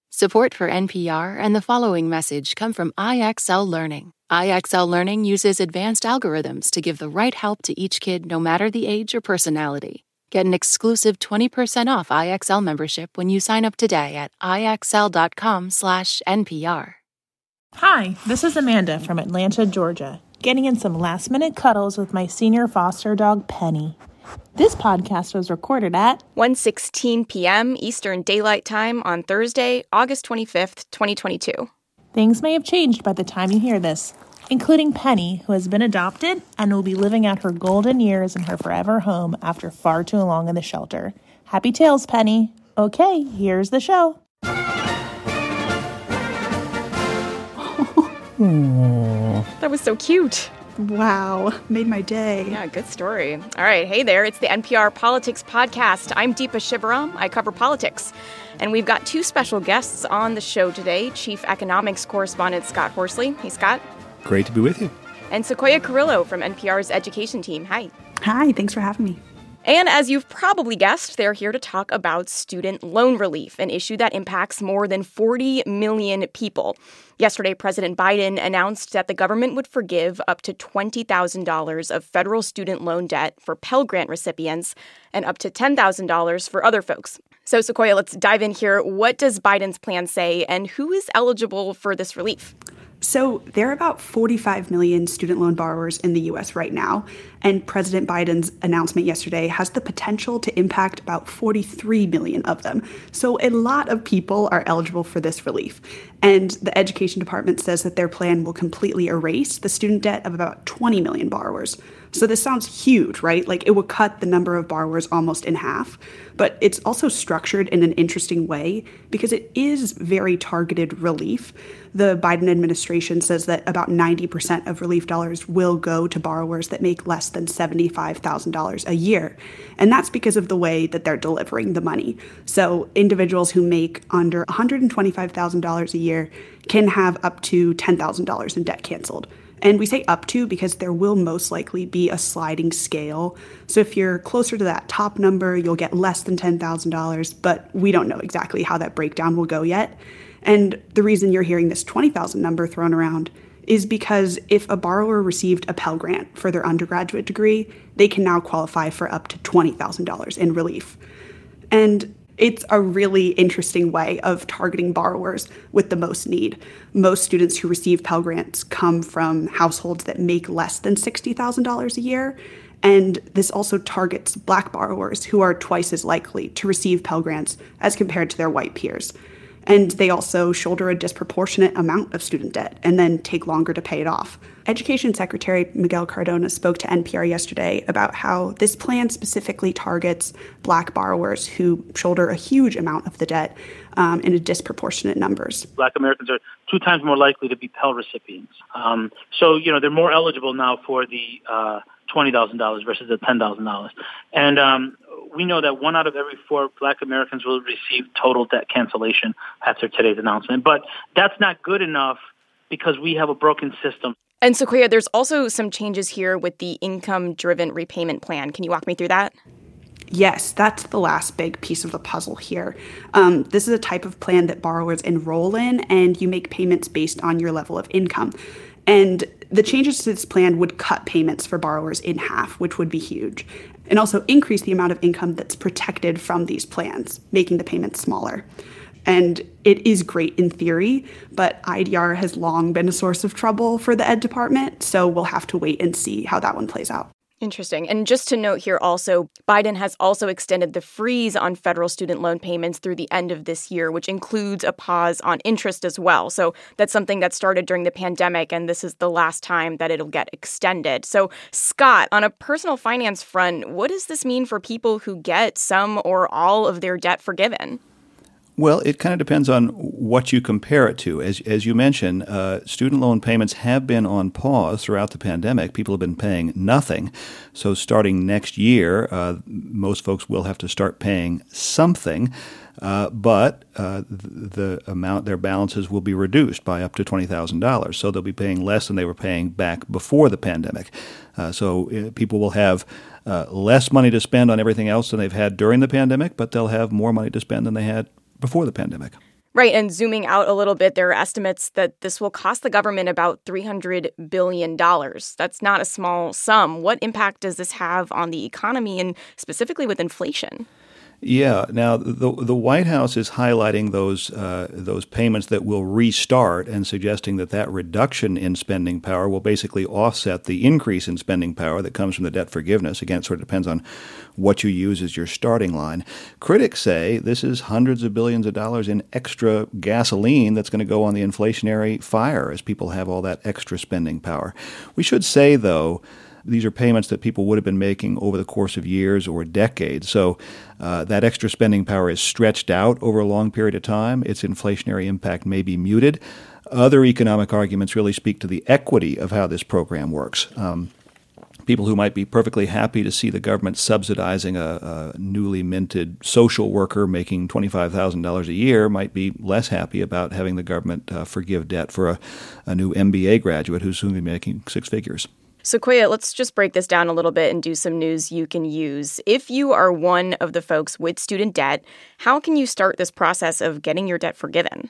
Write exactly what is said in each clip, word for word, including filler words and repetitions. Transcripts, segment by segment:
Support for N P R and the following message come from I X L Learning. I X L Learning uses advanced algorithms to give the right help to each kid no matter the age or personality. Get an exclusive twenty percent off I X L membership when you sign up today at ixl.com slash NPR. Hi, this is Amanda from Atlanta, Georgia, getting in some last-minute cuddles with my senior foster dog, Penny. This podcast was recorded at one sixteen p.m. Eastern Daylight Time on Thursday, August twenty-fifth, twenty twenty-two. Things may have changed by the time you hear this, including Penny, who has been adopted and will be living out her golden years in her forever home after far too long in the shelter. Happy tales, Penny. Okay, here's the show. That was so cute. Wow, made my day. Yeah, good story. All right, hey there, it's the N P R Politics Podcast. I'm Deepa Shivaram. I cover politics. And we've got two special guests on the show today, Chief Economics Correspondent Scott Horsley. Hey, Scott. Great to be with you. And Sequoia Carrillo from N P R's Education Team. Hi. Hi, thanks for having me. And as you've probably guessed, they're here to talk about student loan relief, an issue that impacts more than forty million people. Yesterday, President Biden announced that the government would forgive up to twenty thousand dollars of federal student loan debt for Pell Grant recipients and up to ten thousand dollars for other folks. So, Sequoia, let's dive in here. What does Biden's plan say, and who is eligible for this relief? So there are about forty-five million student loan borrowers in the U S right now, and President Biden's announcement yesterday has the potential to impact about forty-three million of them. So a lot of people are eligible for this relief. And the Education Department says that their plan will completely erase the student debt of about twenty million borrowers. So this sounds huge, right? Like it would cut the number of borrowers almost in half. But it's also structured in an interesting way because it is very targeted relief. The Biden administration says that about ninety percent of relief dollars will go to borrowers that make less than seventy-five thousand dollars a year. And that's because of the way that they're delivering the money. So individuals who make under one hundred twenty-five thousand dollars a year can have up to ten thousand dollars in debt canceled. And we say up to because there will most likely be a sliding scale. So if you're closer to that top number, you'll get less than ten thousand dollars, but we don't know exactly how that breakdown will go yet. And the reason you're hearing this twenty thousand number thrown around is because if a borrower received a Pell Grant for their undergraduate degree, they can now qualify for up to twenty thousand dollars in relief. And it's a really interesting way of targeting borrowers with the most need. Most students who receive Pell Grants come from households that make less than sixty thousand dollars a year. And this also targets Black borrowers who are twice as likely to receive Pell Grants as compared to their white peers. And they also shoulder a disproportionate amount of student debt and then take longer to pay it off. Education Secretary Miguel Cardona spoke to N P R yesterday about how this plan specifically targets Black borrowers who shoulder a huge amount of the debt um, in a disproportionate numbers. Black Americans are two times more likely to be Pell recipients. Um, so, you know, they're more eligible now for the uh, twenty thousand dollars versus the ten thousand dollars. And um, we know that one out of every four Black Americans will receive total debt cancellation after today's announcement. But that's not good enough because we have a broken system. And Sequoia, there's also some changes here with the income-driven repayment plan. Can you walk me through that? Yes, that's the last big piece of the puzzle here. Um, this is a type of plan that borrowers enroll in, and you make payments based on your level of income. And the changes to this plan would cut payments for borrowers in half, which would be huge, and also increase the amount of income that's protected from these plans, making the payments smaller. And it is great in theory, but I D R has long been a source of trouble for the Ed Department, so we'll have to wait and see how that one plays out. Interesting. And just to note here also, Biden has also extended the freeze on federal student loan payments through the end of this year, which includes a pause on interest as well. So that's something that started during the pandemic, and this is the last time that it'll get extended. So, Scott, on a personal finance front, what does this mean for people who get some or all of their debt forgiven? Well, it kind of depends on what you compare it to. As as you mentioned, uh, student loan payments have been on pause throughout the pandemic. People have been paying nothing. So starting next year, uh, most folks will have to start paying something. Uh, but uh, the, the amount, their balances will be reduced by up to twenty thousand dollars. So they'll be paying less than they were paying back before the pandemic. Uh, so uh, people will have uh, less money to spend on everything else than they've had during the pandemic, but they'll have more money to spend than they had before the pandemic. Right. And zooming out a little bit, there are estimates that this will cost the government about three hundred billion dollars. That's not a small sum. What impact does this have on the economy and specifically with inflation? Yeah. Now, the the White House is highlighting those uh, those payments that will restart and suggesting that that reduction in spending power will basically offset the increase in spending power that comes from the debt forgiveness. Again, it sort of depends on what you use as your starting line. Critics say this is hundreds of billions of dollars in extra gasoline that's going to go on the inflationary fire as people have all that extra spending power. We should say, though, these are payments that people would have been making over the course of years or decades. So uh, that extra spending power is stretched out over a long period of time. Its inflationary impact may be muted. Other economic arguments really speak to the equity of how this program works. Um, people who might be perfectly happy to see the government subsidizing a, a newly minted social worker making twenty-five thousand dollars a year might be less happy about having the government uh, forgive debt for a, a new M B A graduate who's soon going to be making six figures. Sequoia, let's just break this down a little bit and do some news you can use. If you are one of the folks with student debt, how can you start this process of getting your debt forgiven?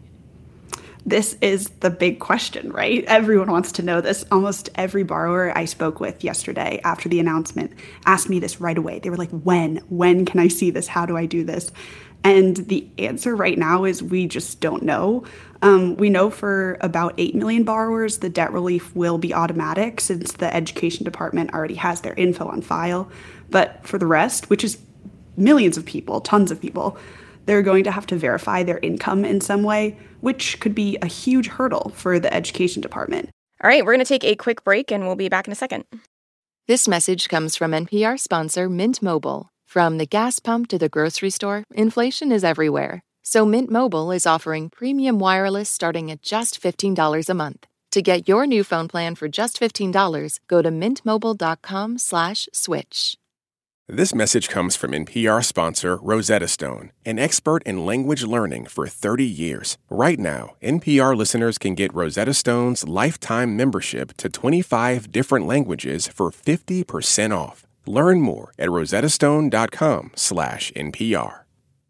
This is the big question, right? Everyone wants to know this. Almost every borrower I spoke with yesterday after the announcement asked me this right away. They were like, when? When can I see this? How do I do this? And the answer right now is we just don't know. Um, we know for about eight million borrowers, the debt relief will be automatic since the Education Department already has their info on file. But for the rest, which is millions of people, tons of people, they're going to have to verify their income in some way, which could be a huge hurdle for the Education Department. All right, we're going to take a quick break and we'll be back in a second. This message comes from N P R sponsor Mint Mobile. From the gas pump to the grocery store, inflation is everywhere. So Mint Mobile is offering premium wireless starting at just fifteen dollars a month. To get your new phone plan for just fifteen dollars, go to mintmobile.com slash switch. This message comes from N P R sponsor Rosetta Stone, an expert in language learning for thirty years. Right now, N P R listeners can get Rosetta Stone's lifetime membership to twenty-five different languages for fifty percent off. Learn more at rosettastone.com slash NPR.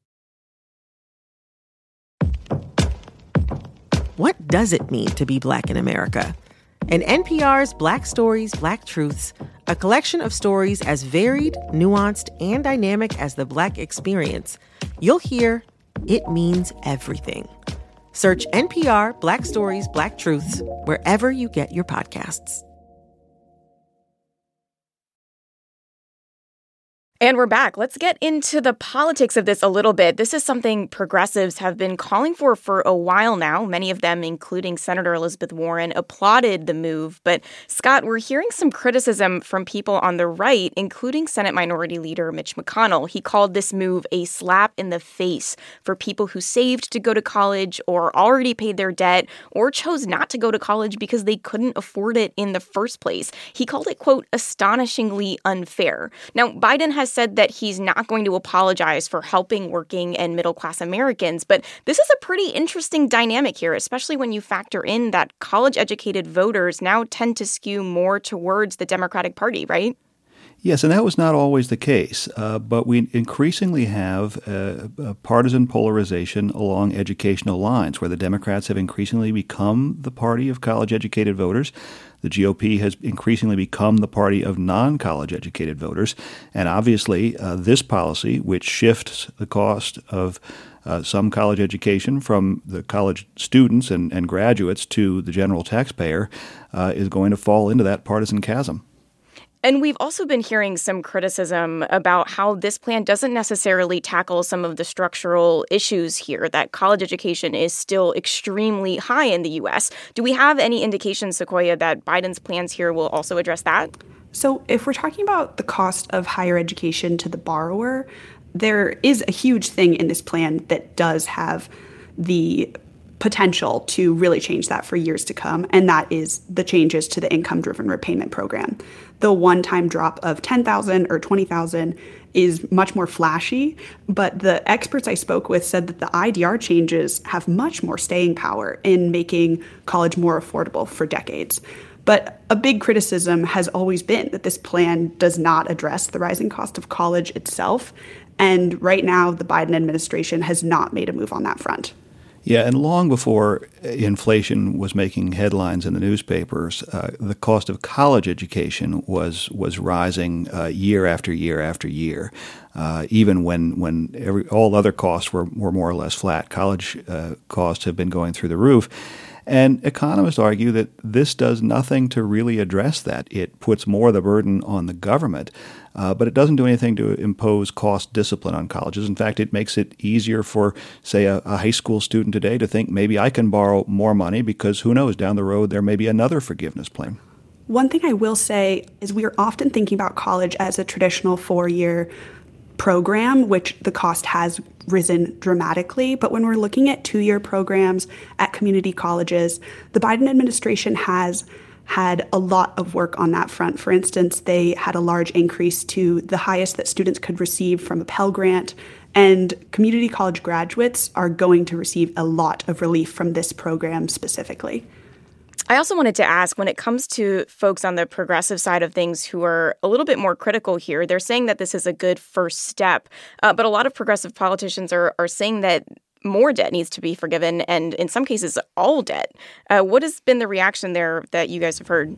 What does it mean to be Black in America? In N P R's Black Stories, Black Truths, a collection of stories as varied, nuanced, and dynamic as the Black experience, you'll hear it means everything. Search N P R Black Stories, Black Truths wherever you get your podcasts. And we're back. Let's get into the politics of this a little bit. This is something progressives have been calling for for a while now. Many of them, including Senator Elizabeth Warren, applauded the move. But, Scott, we're hearing some criticism from people on the right, including Senate Minority Leader Mitch McConnell. He called this move a slap in the face for people who saved to go to college or already paid their debt or chose not to go to college because they couldn't afford it in the first place. He called it, quote, astonishingly unfair. Now, Biden has said that he's not going to apologize for helping working and middle-class Americans, but this is a pretty interesting dynamic here, especially when you factor in that college-educated voters now tend to skew more towards the Democratic Party, right? Yes, and that was not always the case, uh, but we increasingly have a, a partisan polarization along educational lines, where the Democrats have increasingly become the party of college-educated voters. The G O P has increasingly become the party of non-college-educated voters. And obviously, uh, this policy, which shifts the cost of uh, some college education from the college students and, and graduates to the general taxpayer, uh, is going to fall into that partisan chasm. And we've also been hearing some criticism about how this plan doesn't necessarily tackle some of the structural issues here, that college education is still extremely high in the U S. Do we have any indication, Sequoia, that Biden's plans here will also address that? So if we're talking about the cost of higher education to the borrower, there is a huge thing in this plan that does have the potential to really change that for years to come, and that is the changes to the income-driven repayment program. The one-time drop of ten thousand dollars or twenty thousand dollars is much more flashy, but the experts I spoke with said that the I D R changes have much more staying power in making college more affordable for decades. But a big criticism has always been that this plan does not address the rising cost of college itself, and right now the Biden administration has not made a move on that front. Yeah, and long before inflation was making headlines in the newspapers, uh, the cost of college education was was rising uh, year after year after year. Uh, even when when every, all other costs were, were more or less flat, college uh, costs have been going through the roof. And economists argue that this does nothing to really address that. It puts more of the burden on the government, uh, but it doesn't do anything to impose cost discipline on colleges. In fact, it makes it easier for, say, a, a high school student today to think maybe I can borrow more money because who knows, down the road there may be another forgiveness plan. One thing I will say is we are often thinking about college as a traditional four-year program, which the cost has risen dramatically. But when we're looking at two-year programs at community colleges, the Biden administration has had a lot of work on that front. For instance, they had a large increase to the highest that students could receive from a Pell Grant, and community college graduates are going to receive a lot of relief from this program specifically. I also wanted to ask, when it comes to folks on the progressive side of things who are a little bit more critical here, they're saying that this is a good first step. Uh, but a lot of progressive politicians are, are saying that more debt needs to be forgiven, and in some cases, all debt. Uh, what has been the reaction there that you guys have heard?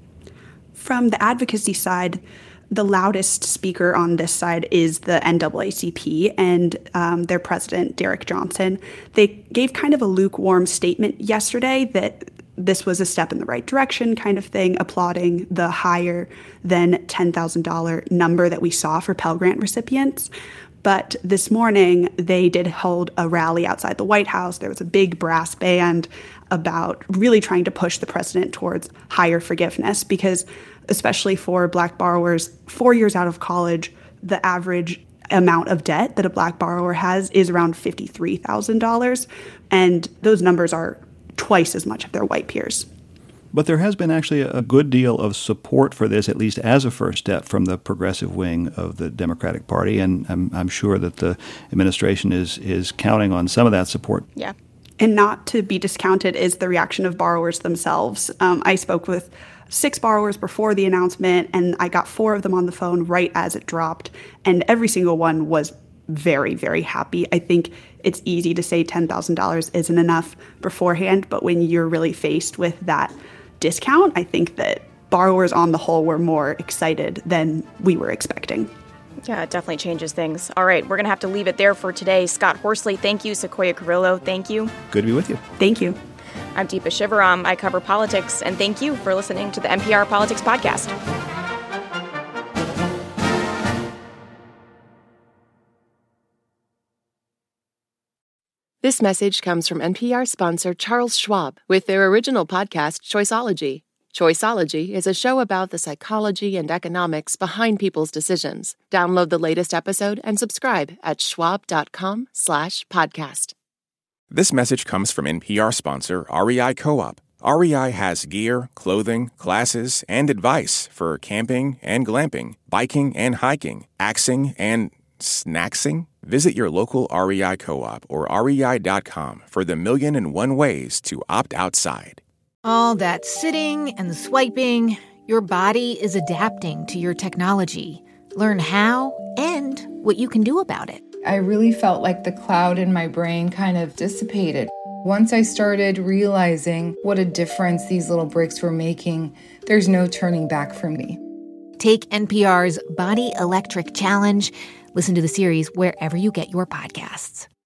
From the advocacy side, the loudest speaker on this side is the N double A C P and um, their president, Derek Johnson. They gave kind of a lukewarm statement yesterday that this was a step in the right direction kind of thing, applauding the higher than ten thousand dollars number that we saw for Pell Grant recipients. But this morning, they did hold a rally outside the White House. There was a big brass band about really trying to push the president towards higher forgiveness because, especially for Black borrowers, four years out of college, the average amount of debt that a Black borrower has is around fifty-three thousand dollars. And those numbers are twice as much of their white peers. But there has been actually a good deal of support for this, at least as a first step, from the progressive wing of the Democratic Party, and I'm, I'm sure that the administration is is counting on some of that support. Yeah. And not to be discounted is the reaction of borrowers themselves. Um, I spoke with six borrowers before the announcement, and I got four of them on the phone right as it dropped, and every single one was very, very happy. I think it's easy to say ten thousand dollars isn't enough beforehand, but when you're really faced with that discount, I think that borrowers on the whole were more excited than we were expecting. Yeah, it definitely changes things. All right, we're going to have to leave it there for today. Scott Horsley, thank you. Sequoia Carrillo, thank you. Good to be with you. Thank you. I'm Deepa Shivaram. I cover politics, and thank you for listening to the N P R Politics Podcast. This message comes from N P R sponsor Charles Schwab with their original podcast, Choiceology. Choiceology is a show about the psychology and economics behind people's decisions. Download the latest episode and subscribe at schwab.com slash podcast. This message comes from N P R sponsor R E I Co-op. R E I has gear, clothing, classes, and advice for camping and glamping, biking and hiking, axing and snacksing. Visit your local R E I Co-op or R E I dot com for the million and one ways to opt outside. All that sitting and swiping, your body is adapting to your technology. Learn how and what you can do about it. I really felt like the cloud in my brain kind of dissipated. Once I started realizing what a difference these little breaks were making, there's no turning back for me. Take N P R's Body Electric Challenge. Listen to the series wherever you get your podcasts.